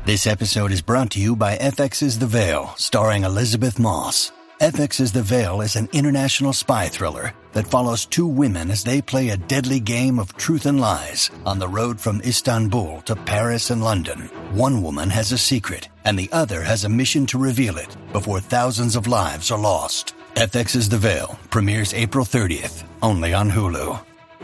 This episode is brought to you by FX's The Veil, starring Elizabeth Moss. FX's The Veil is an international spy thriller that follows two women as they play a deadly game of truth and lies on the road from Istanbul to Paris and London. One woman has a secret, and the other has a mission to reveal it before thousands of lives are lost. FX's The Veil premieres April 30th, only on Hulu.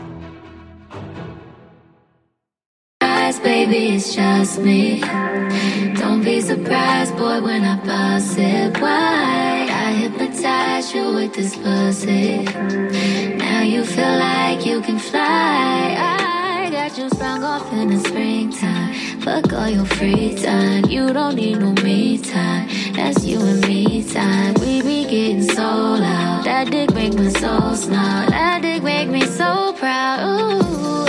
Baby, it's just me. Don't be surprised, boy, when I bust it wide. I hypnotize you with this pussy. Now you feel like you can fly. I got you sprung off in the springtime. Fuck all your free time. You don't need no me time. That's you and me time. We be getting so loud. That dick make my soul smile. That dick make me so proud. Ooh.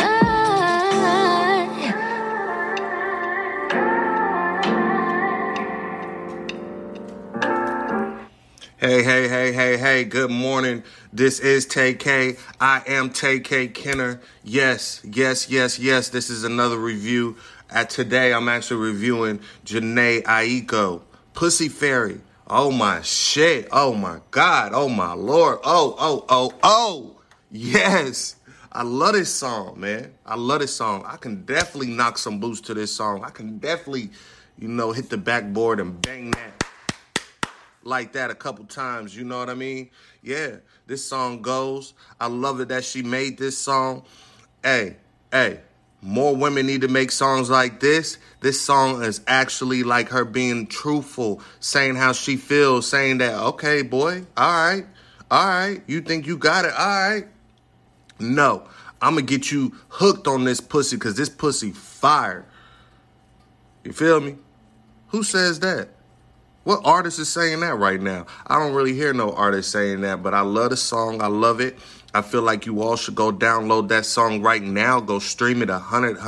Hey, good morning. This is Tay-K. I am Tay-K Kenner. Yes. This is another review. Today, I'm actually reviewing Jhené Aiko, Pussy Fairy. Oh, my shit. Oh, my God. Oh, my Lord. Oh. Yes. I love this song, man. I love this song. I can definitely knock some boots to this song. I can definitely, hit the backboard and bang that like that a couple times, you know what I mean? Yeah, this song goes. I love it that she made this song. Hey, more women need to make songs like this. This song is actually like her being truthful, saying how she feels, saying that, okay, boy, all right, you think you got it, all right. No, I'm going to get you hooked on this pussy because this pussy fire. You feel me? Who says that? What artist is saying that right now? I don't really hear no artist saying that, but I love the song. I love it. I feel like you all should go download that song right now. Go stream it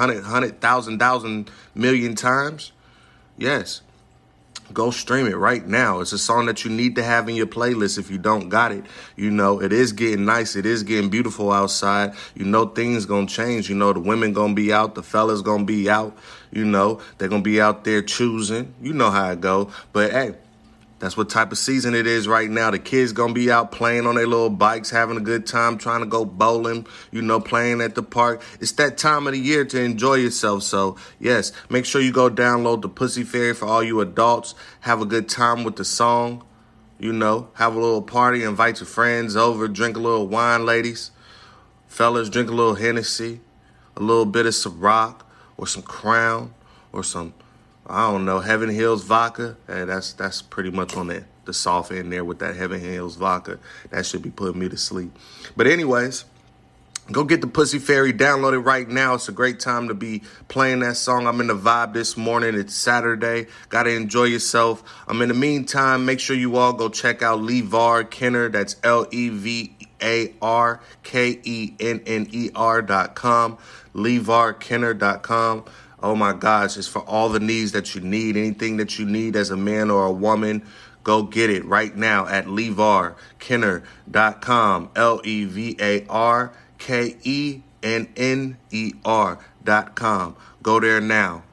100,000 million times. Yes. Go stream it right now. It's a song that you need to have in your playlist if you don't got it. It is getting nice. It is getting beautiful outside. Things going to change. The women going to be out. The fellas going to be out. They're going to be out there choosing. You know how it go. But, hey, that's what type of season it is right now. The kids going to be out playing on their little bikes, having a good time, trying to go bowling, playing at the park. It's that time of the year to enjoy yourself. So, yes, make sure you go download the Pussy Fairy for all you adults. Have a good time with the song. Have a little party, invite your friends over, drink a little wine, ladies. Fellas, drink a little Hennessy, a little bit of Ciroc or some Crown or some, I don't know, Heaven Hills vodka. Hey, that's pretty much on the soft end there with that Heaven Hills vodka. That should be putting me to sleep. But anyways, go get the Pussy Fairy. Download it right now. It's a great time to be playing that song. I'm in the vibe this morning. It's Saturday. Got to enjoy yourself. In the meantime, make sure you all go check out LeVar Kenner. That's LeVarKenner.com. LeVarKenner.com. Oh, my gosh. It's for all the needs that you need. Anything that you need as a man or a woman, go get it right now at LeVarKenner.com. LeVarKenner.com. Go there now.